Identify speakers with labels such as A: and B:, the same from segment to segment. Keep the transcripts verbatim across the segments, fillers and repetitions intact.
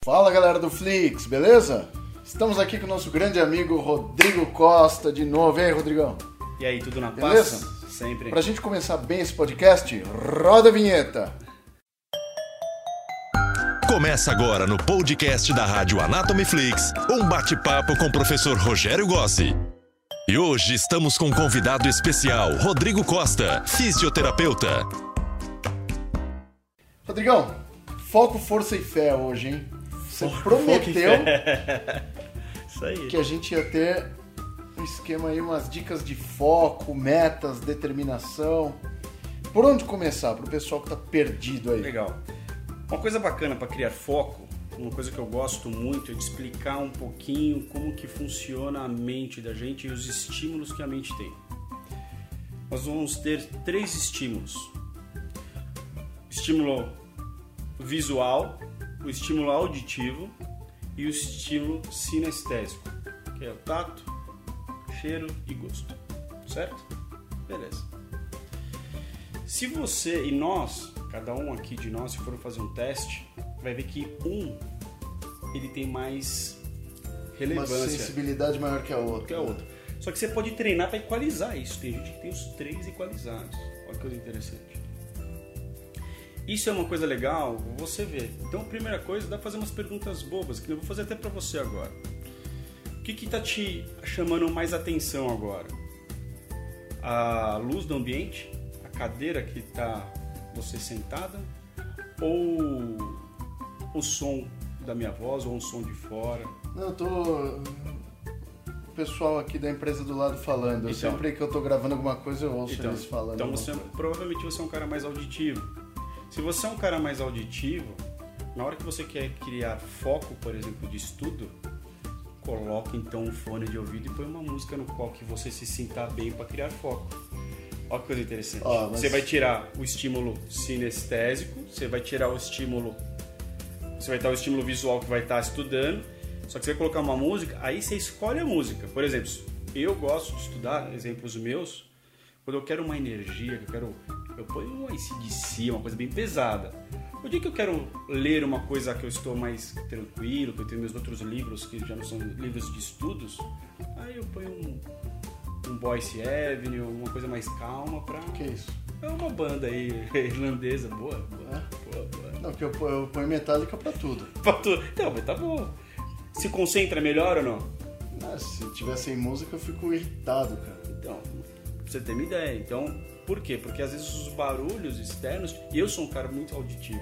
A: Fala galera do Flix, beleza? Estamos aqui com o nosso grande amigo Rodrigo Costa de novo. E aí, Rodrigão?
B: E aí, tudo na
A: beleza?
B: Paz? Sempre.
A: Pra gente começar bem esse podcast, roda a vinheta.
C: Começa agora no podcast da Rádio Anatomy Flix, um bate-papo com o professor Rogério Gossi. E hoje estamos com um convidado especial, Rodrigo Costa, fisioterapeuta.
A: Rodrigão, foco, força e fé hoje, hein? Você
B: Foco,
A: prometeu
B: foco e fé. Isso aí.
A: que a gente ia ter um esquema aí, umas dicas de foco, metas, determinação. Por onde começar para o pessoal que tá perdido aí?
B: Legal. Uma coisa bacana para criar foco, uma coisa que eu gosto muito é de explicar um pouquinho como que funciona a mente da gente e os estímulos que a mente tem. Nós vamos ter três estímulos. Estímulo visual, o estímulo auditivo e o estímulo sinestésico, que é o tato, cheiro e gosto, certo? Beleza. Se você e nós, cada um aqui de nós, se for fazer um teste, vai ver que um, ele tem mais relevância.
A: Uma sensibilidade maior que a outra.
B: Que a outra. Só que você pode treinar para equalizar isso. Tem gente que tem os três equalizados. Olha que coisa interessante. Isso é uma coisa legal, você vê. Então, a primeira coisa, dá pra fazer umas perguntas bobas, que eu vou fazer até pra você agora. O que que tá te chamando mais atenção agora? A luz do ambiente? A cadeira que tá você sentada? Ou o som da minha voz, ou um som de fora?
A: Não, eu tô... O pessoal aqui da empresa do lado falando.
B: Então,
A: Sempre que eu tô gravando alguma coisa, eu ouço
B: então,
A: eles falando.
B: Então, você, provavelmente você é um cara mais auditivo. Se você é um cara mais auditivo, na hora que você quer criar foco, por exemplo, de estudo, coloque então um fone de ouvido e põe uma música no qual que você se sinta bem para criar foco. Olha que coisa interessante.
A: Oh, mas...
B: Você vai tirar o estímulo sinestésico, você vai tirar o estímulo... Você vai dar o estímulo visual que vai estar estudando, só que você vai colocar uma música, aí você escolhe a música. Por exemplo, eu gosto de estudar, exemplos meus, quando eu quero uma energia, que eu quero... Eu ponho um A C D C, uma coisa bem pesada. O dia que eu quero ler uma coisa que eu estou mais tranquilo, que eu tenho meus outros livros que já não são livros de estudos, aí eu ponho um, um Boyce Avenue, uma coisa mais calma pra...
A: O que é isso?
B: É uma banda aí irlandesa, boa, boa,
A: É?
B: boa, boa.
A: Não, porque eu, eu ponho Metallica pra tudo.
B: Pra tudo. Então, mas tá bom. Se concentra melhor ou não?
A: Ah, se tiver sem música eu fico irritado, cara.
B: Então, pra você ter uma ideia. Então, por quê? Porque às vezes os barulhos externos... E eu sou um cara muito auditivo.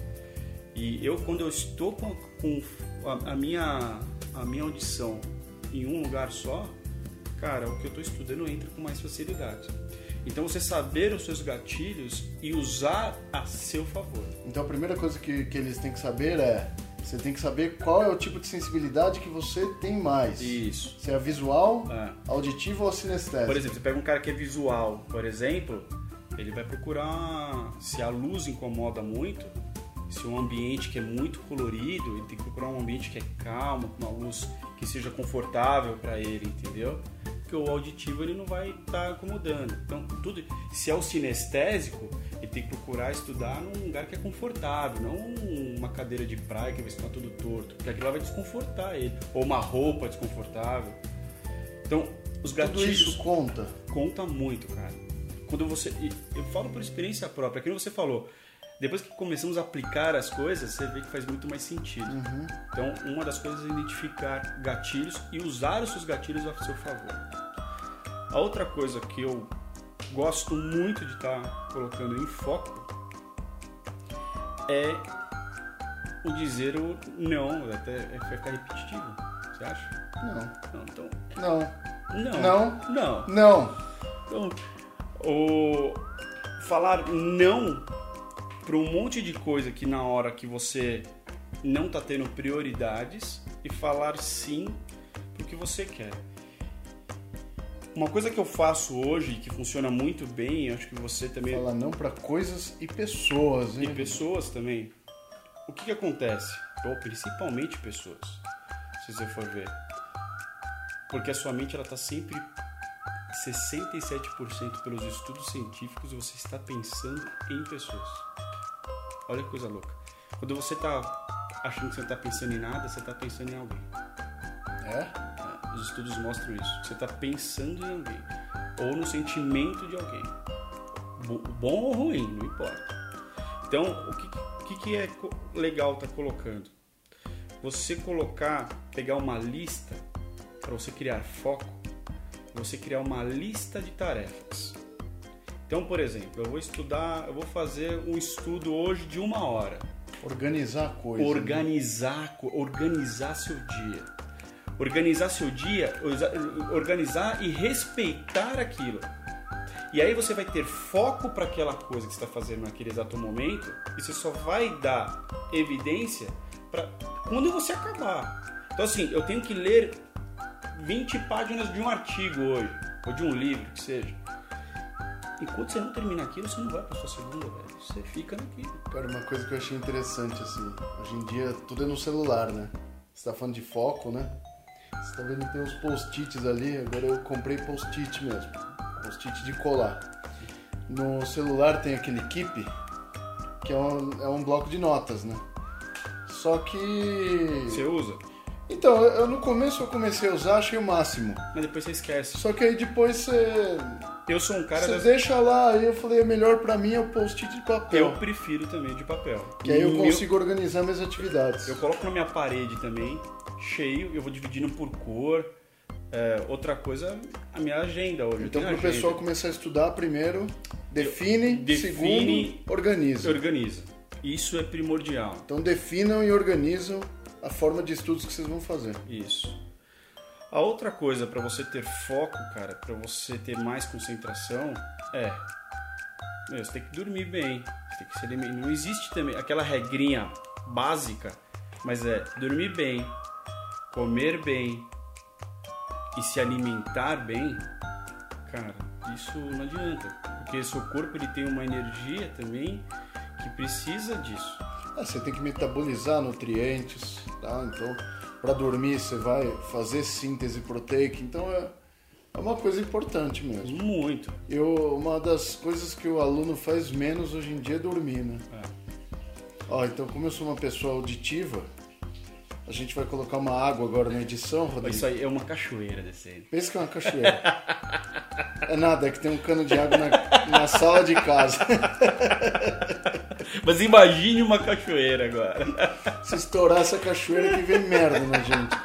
B: E eu, quando eu estou com, com a, a, minha, a minha audição em um lugar só, cara, o que eu estou estudando entra com mais facilidade. Então, você saber os seus gatilhos e usar a seu favor.
A: Então, a primeira coisa que, que eles têm que saber é... Você tem que saber qual é o tipo de sensibilidade que você tem mais.
B: Isso.
A: Se é visual,
B: É.
A: auditivo ou sinestésico.
B: Por exemplo, você pega um cara que é visual, por exemplo, ele vai procurar, se a luz incomoda muito, se um ambiente que é muito colorido, ele tem que procurar um ambiente que é calmo, com uma luz que seja confortável para ele, entendeu? Porque o auditivo ele não vai estar tá acomodando. Então, tudo, se é o sinestésico, ele tem que procurar estudar num lugar que é confortável, não uma cadeira de praia que vai estar tudo torto, porque aquilo lá vai desconfortar ele, ou uma roupa desconfortável. Então, os gatilhos...
A: Tudo isso conta.
B: Conta muito, cara. Quando você... Eu falo por experiência própria, que você falou, depois que começamos a aplicar as coisas, você vê que faz muito mais sentido.
A: Uhum.
B: Então, uma das coisas é identificar gatilhos e usar os seus gatilhos a seu favor. A outra coisa que eu gosto muito de estar colocando em foco é o dizer o não, até ficar repetitivo. Você acha?
A: Não.
B: Não, então...
A: Não.
B: Não.
A: Não.
B: Não.
A: Não.
B: Então, o falar não para um monte de coisa que na hora que você não está tendo prioridades e falar sim para o que você quer. Uma coisa que eu faço hoje que funciona muito bem, acho que você também...
A: Falar não para coisas e pessoas, hein?
B: E pessoas também. O que que acontece? Ou principalmente pessoas, se você for ver. Porque a sua mente ela está sempre... sessenta e sete por cento pelos estudos científicos você está pensando em pessoas. Olha que coisa louca. Quando você está achando que você não tá pensando em nada, você tá pensando em alguém.
A: É?
B: É, os estudos mostram isso. Você tá pensando em alguém. Ou no sentimento de alguém. Bom ou ruim, não importa. Então, o que, que, que é legal tá colocando? Você colocar, pegar uma lista, para você criar foco, você criar uma lista de tarefas. Então, por exemplo, eu vou estudar, eu vou fazer um estudo hoje de uma hora.
A: Organizar a coisa.
B: Organizar, né? organizar seu dia. Organizar seu dia, organizar e respeitar aquilo. E aí você vai ter foco para aquela coisa que você está fazendo naquele exato momento e você só vai dar evidência para quando você acabar. Então assim, eu tenho que ler vinte páginas de um artigo hoje, ou de um livro, que seja. Enquanto você não termina aquilo, você não vai para sua segunda, velho. Você fica naquilo.
A: Cara, uma coisa que eu achei interessante, assim, hoje em dia tudo é no celular, né? Você tá falando de foco, né? Você tá vendo que tem uns post-its ali, agora eu comprei post-it mesmo. Post-it de colar. No celular tem aquele Keep, que é um, é um bloco de notas, né? Só que...
B: Você usa?
A: Então, eu, no começo eu comecei a usar, achei o máximo.
B: Mas depois você esquece.
A: Só que aí depois você...
B: Eu sou um cara...
A: Você
B: das...
A: deixa lá, aí eu falei, é melhor pra mim é o post-it de papel.
B: Eu prefiro também de papel.
A: Que aí eu
B: Meu...
A: consigo organizar minhas atividades.
B: Eu coloco na minha parede também, cheio, eu vou dividindo por cor. É, outra coisa, a minha agenda hoje.
A: Então, para o pessoal começar a estudar, primeiro, define,
B: define
A: segundo, organiza.
B: Organiza. Isso é primordial.
A: Então, definam e organizam a forma de estudos que vocês vão fazer.
B: Isso. A outra coisa para você ter foco, cara, para você ter mais concentração, é... Meu, você tem que dormir bem. Você tem que se alimentar. Não existe também aquela regrinha básica, mas é dormir bem, comer bem, e se alimentar bem, cara, isso não adianta. Porque seu corpo ele tem uma energia também que precisa disso.
A: Ah, você tem que metabolizar nutrientes, tá? Então, para dormir você vai fazer síntese proteica. Então, é, é uma coisa importante mesmo.
B: Muito.
A: Eu, uma das coisas que o aluno faz menos hoje em dia é dormir, né?
B: É.
A: Ó, então, como eu sou uma pessoa auditiva, a gente vai colocar uma água agora na edição, Rodrigo.
B: Isso aí é uma cachoeira descendo.
A: Pensa que é uma cachoeira. É nada, é que tem um cano de água na, na sala de casa.
B: Mas imagine uma cachoeira agora.
A: Se estourar essa cachoeira que vem merda na gente.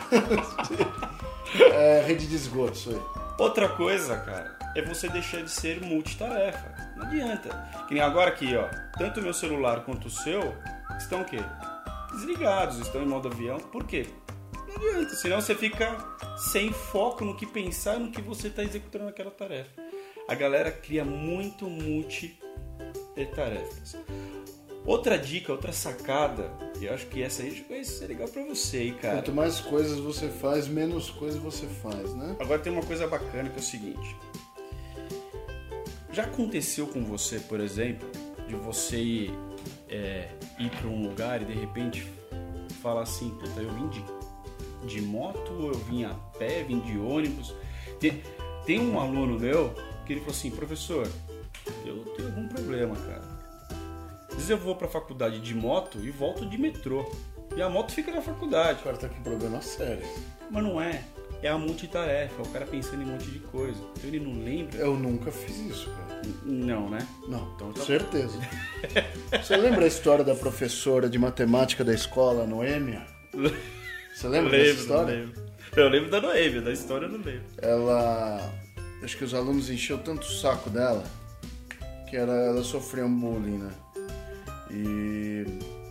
A: É rede de esgoto, isso aí.
B: Outra coisa, cara, é você deixar de ser multitarefa. Não adianta. Que nem agora aqui, ó. Tanto o meu celular quanto o seu estão o quê? Desligados, estão em modo avião. Por quê? Não adianta, senão você fica sem foco no que pensar, no que você está executando aquela tarefa. A galera cria muito multitarefas. Outra dica, outra sacada, e eu acho que essa aí vai ser legal pra você, hein, cara.
A: Quanto mais coisas você faz, menos coisas você faz, né?
B: Agora tem uma coisa bacana que é o seguinte. Já aconteceu com você, por exemplo, de você ir, é, ir para um lugar e de repente falar assim, puta, eu vim de, de moto, eu vim a pé, vim de ônibus. Tem, tem um aluno meu que ele falou assim, professor, eu tenho algum problema, cara. Às vezes eu vou pra faculdade de moto e volto de metrô. E a moto fica na faculdade.
A: O cara tá com problema sério.
B: Mas não é. É a multitarefa. É o cara pensando em um monte de coisa. Então ele não lembra.
A: Eu nunca fiz isso, cara.
B: Não, né?
A: Não,
B: então, tá
A: certeza. Você lembra a história da professora de matemática da escola, Noêmia? Você lembra
B: lembro,
A: dessa história?
B: Eu lembro. Eu lembro da Noêmia, da história eu não lembro.
A: Ela... Acho que os alunos encheu tanto o saco dela que ela, ela sofreu um bullying, né? E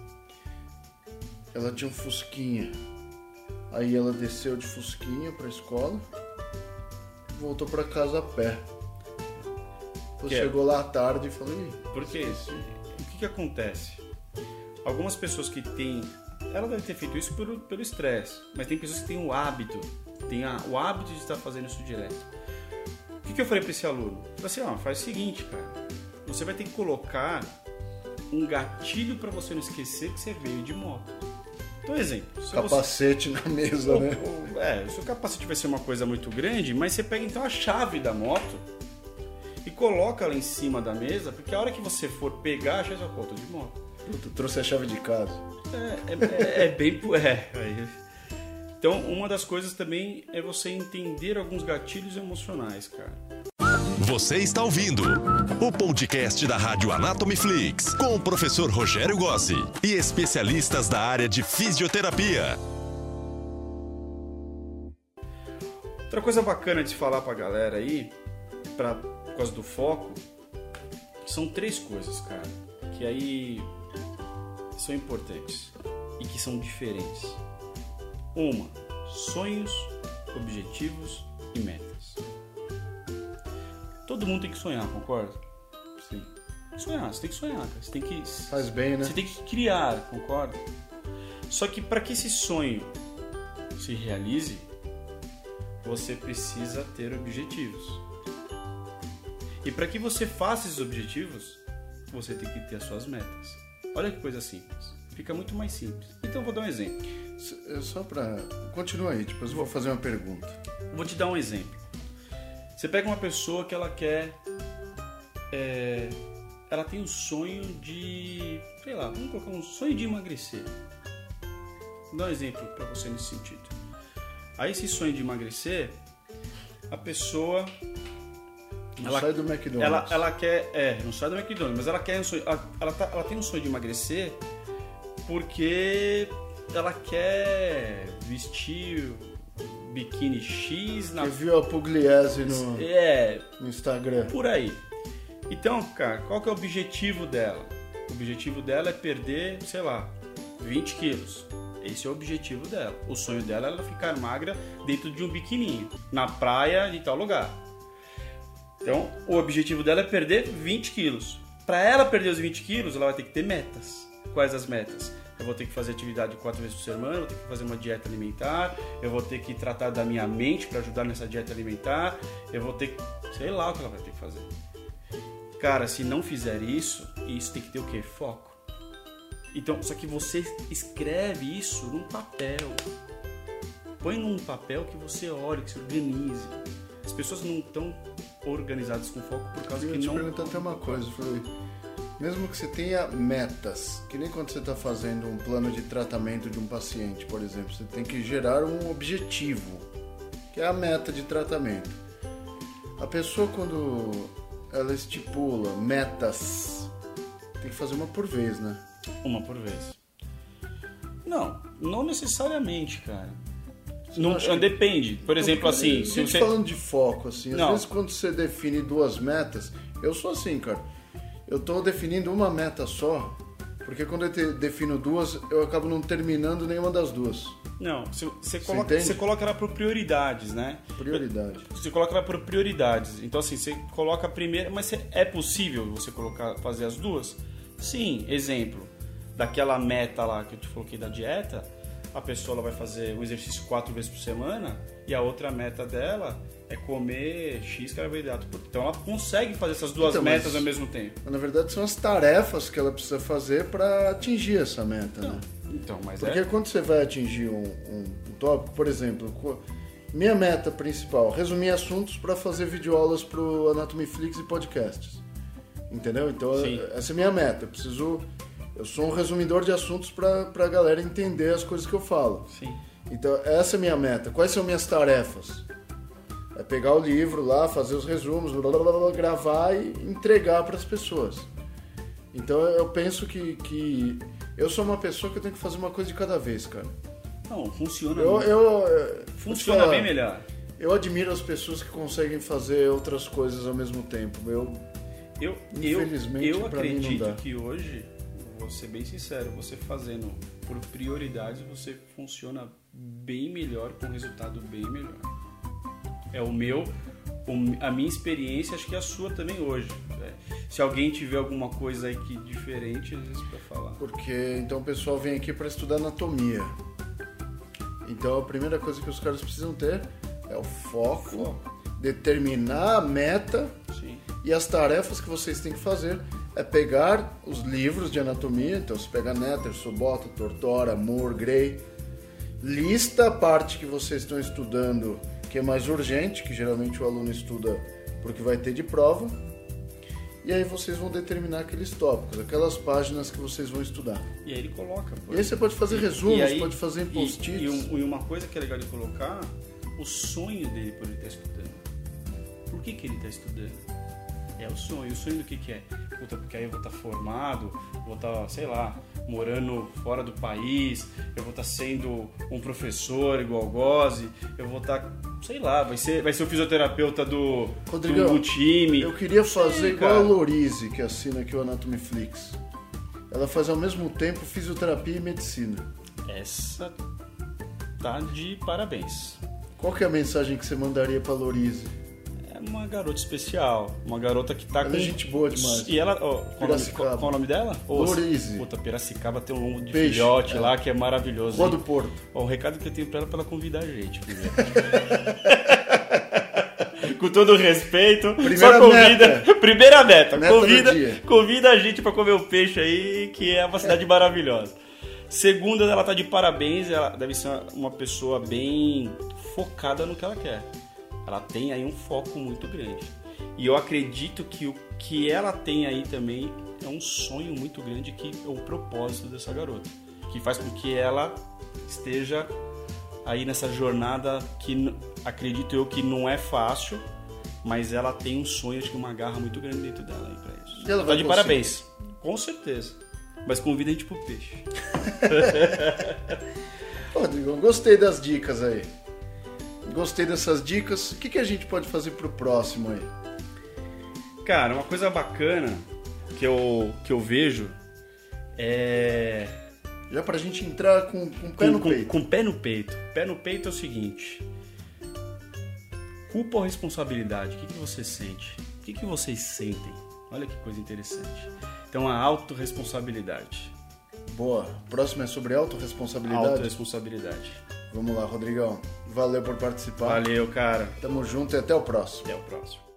A: ela tinha um fusquinha. Aí ela desceu de fusquinha pra escola, voltou pra casa a pé.
B: Que
A: chegou
B: é?
A: lá à tarde e falou, Ih,
B: porque o que que acontece? Algumas pessoas que têm, ela deve ter feito isso pelo pelo estresse, mas tem pessoas que têm o hábito, tem a, o hábito de estar fazendo isso direto. O que que eu falei pra esse aluno? Eu falei assim, ó, faz o seguinte, cara, você vai ter que colocar um gatilho para você não esquecer que você veio de moto. Então, exemplo. Se
A: capacete
B: você...
A: na mesa,
B: ou,
A: né?
B: Ou, é, se o capacete vai ser uma coisa muito grande, mas você pega então a chave da moto e coloca ela em cima da mesa, porque a hora que você for pegar, já é sua conta de moto.
A: Puta, trouxe a chave de casa.
B: É, é, é bem... É, aí... Então, uma das coisas também é você entender alguns gatilhos emocionais, cara.
C: Você está ouvindo o podcast da Rádio Anatomy Flix, com o professor Rogério Gossi e especialistas da área de fisioterapia.
B: Outra coisa bacana de se falar pra galera aí, pra, por causa do foco, são três coisas, cara, que aí são importantes e que são diferentes. Uma, sonhos, objetivos e metas. Todo mundo tem que sonhar, concorda?
A: Sim.
B: Tem que sonhar, você tem que sonhar, cara. Você tem que...
A: Faz bem, né?
B: Você tem que criar, concorda? Só que para que esse sonho se realize, você precisa ter objetivos. E para que você faça esses objetivos, você tem que ter as suas metas. Olha que coisa simples. Fica muito mais simples. Então eu vou dar um exemplo.
A: Só pra... Continua aí, depois eu vou fazer uma pergunta.
B: Vou te dar um exemplo. Você pega uma pessoa que ela quer... É, ela tem um sonho de... Sei lá, vamos colocar um sonho de emagrecer. Vou dar um exemplo para você nesse sentido. Aí esse sonho de emagrecer, a pessoa...
A: Não
B: ela,
A: sai do McDonald's.
B: Ela, ela quer... É, não sai do McDonald's, mas ela quer um sonho... Ela, ela, tá, ela tem um sonho de emagrecer porque ela quer vestir biquíni X na...
A: Você viu a Pugliese no,
B: é,
A: no Instagram.
B: Por aí. Então, cara, qual que é o objetivo dela? O objetivo dela é perder, sei lá, vinte quilos. Esse é o objetivo dela. O sonho dela é ela ficar magra dentro de um biquininho, na praia de tal lugar. Então, o objetivo dela é perder vinte quilos. Para ela perder os vinte quilos, ela vai ter que ter metas. Quais as metas? Eu vou ter que fazer atividade quatro vezes por semana, eu vou ter que fazer uma dieta alimentar, eu vou ter que tratar da minha mente para ajudar nessa dieta alimentar, eu vou ter que... Sei lá o que ela vai ter que fazer. Cara, se não fizer isso, isso tem que ter o quê? Foco. Então, só que você escreve isso num papel. Põe num papel que você olhe, que se organize. As pessoas não estão organizadas com foco por causa
A: eu
B: que
A: te
B: não...
A: Eu te perguntar até uma coisa, foi... Mesmo que você tenha metas, que nem quando você está fazendo um plano de tratamento de um paciente, por exemplo, você tem que gerar um objetivo, que é a meta de tratamento. A pessoa, quando ela estipula metas, tem que fazer uma por vez, né?
B: Uma por vez. Não, não necessariamente, cara. Não,
A: não
B: depende. Por exemplo, assim...
A: Eu,
B: se
A: você... falando de foco, assim, às
B: não.
A: vezes quando você define duas metas, eu sou assim, cara. Eu estou definindo uma meta só, porque quando eu te, defino duas, eu acabo não terminando nenhuma das duas.
B: Não, você, você, coloca, você coloca ela por prioridades, né?
A: Prioridade.
B: Você coloca ela por prioridades. Então, assim, você coloca a primeira... Mas é possível você colocar, fazer as duas? Sim, exemplo. Daquela meta lá que eu te coloquei da dieta, a pessoa ela vai fazer o exercício quatro vezes por semana e a outra meta dela... é comer X carboidrato. Então ela consegue fazer essas duas
A: então,
B: metas
A: mas,
B: ao mesmo tempo.
A: Na verdade são as tarefas que ela precisa fazer para atingir essa meta,
B: então,
A: né?
B: Então, mas
A: Porque
B: é...
A: quando você vai atingir um, um, um tópico, por exemplo, minha meta principal, resumir assuntos para fazer videoaulas para o Anatomy Flix e podcasts. Entendeu? Então
B: Sim.
A: essa é a minha meta. Eu preciso... Eu sou um resumidor de assuntos para a galera entender as coisas que eu falo.
B: Sim.
A: Então essa é a minha meta. Quais são minhas tarefas? É pegar o livro lá, fazer os resumos, blá, blá, blá, blá, gravar e entregar para as pessoas. Então eu penso que, que eu sou uma pessoa que eu tenho que fazer uma coisa de cada vez, cara.
B: Não, funciona.
A: Eu, eu,
B: funciona
A: falar,
B: bem melhor.
A: Eu admiro as pessoas que conseguem fazer outras coisas ao mesmo tempo. Eu,
B: eu
A: infelizmente,
B: eu, eu
A: pra mim não
B: acredito
A: dá.
B: que hoje, vou ser bem sincero, você fazendo por prioridades, você funciona bem melhor, com resultado bem melhor. É o meu, a minha experiência, acho que é a sua também hoje. Se alguém tiver alguma coisa aí que diferente, às vezes para falar.
A: Porque então o pessoal vem aqui para estudar anatomia. Então a primeira coisa que os caras precisam ter é o foco, foco. determinar a meta.
B: Sim.
A: E as tarefas que vocês têm que fazer é pegar os livros de anatomia. Então você pega Netter, Sobota, Tortora, Moore, Gray, lista a parte que vocês estão estudando que é mais urgente, que geralmente o aluno estuda porque vai ter de prova, E aí vocês vão determinar aqueles tópicos, aquelas páginas que vocês vão estudar.
B: E aí ele coloca. Pô.
A: E aí você pode fazer resumos,
B: aí,
A: pode fazer em post-its.
B: E, e, e uma coisa que é legal de colocar, o sonho dele por ele estar estudando. Por que, que ele está estudando? É o sonho. O sonho do que, que é? Puta, porque aí eu vou estar formado, vou estar, sei lá, morando fora do país, eu vou estar sendo um professor igual o Gozzi, eu vou estar, sei lá, vai ser, vai ser o fisioterapeuta do,
A: Rodrigão,
B: do, do time.
A: Eu queria fazer
B: Sei,
A: igual
B: cara.
A: a Lorize, que assina aqui o Anatomy Flix. Ela faz ao mesmo tempo fisioterapia e medicina.
B: Essa tá de parabéns.
A: Qual que é a mensagem que você mandaria pra Lorize?
B: É uma garota especial, uma garota que tá
A: Ela
B: com...
A: é gente boa demais.
B: E ela... Ó, qual, o nome,
A: Piracicaba.
B: qual, qual o nome dela? Ô,
A: Lorize.
B: Puta, Piracicaba tem um de
A: Peixe,
B: filhote
A: é.
B: lá que é maravilhoso.
A: Rua
B: hein?
A: do Porto.
B: Ó, o recado que eu tenho pra ela é pra ela convidar a gente primeiro. Com todo respeito,
A: Primeira
B: só convida...
A: meta.
B: Primeira meta,
A: Meta do
B: convida,
A: dia.
B: convida a gente pra comer o peixe aí, que é uma cidade maravilhosa. Segunda, ela tá de parabéns, ela deve ser uma pessoa bem focada no que ela quer. Ela tem aí um foco muito grande. E eu acredito que o que ela tem aí também é um sonho muito grande, que é o propósito dessa garota. Que faz com que ela esteja aí nessa jornada que acredito eu que não é fácil, mas ela tem um sonho, acho que uma garra muito grande dentro dela aí pra isso.
A: E ela
B: Tá
A: vai
B: de
A: conseguir.
B: parabéns. Com certeza. Mas convida a gente pro peixe.
A: Rodrigo, gostei das dicas aí. Gostei dessas dicas. O que, que a gente pode fazer pro próximo aí?
B: Cara, uma coisa bacana que eu, que eu vejo é...
A: Já pra gente entrar com, com o pé
B: com,
A: no
B: com-
A: peito.
B: com pé no peito. Pé no peito é o seguinte: culpa ou responsabilidade? O que, que você sente? O que, que vocês sentem? Olha que coisa interessante. Então, a autorresponsabilidade.
A: Boa. Próximo é sobre autorresponsabilidade.
B: Autoresponsabilidade.
A: Vamos lá, Rodrigão. Valeu por participar.
B: Valeu, cara.
A: Tamo junto e até o próximo.
B: Até o próximo.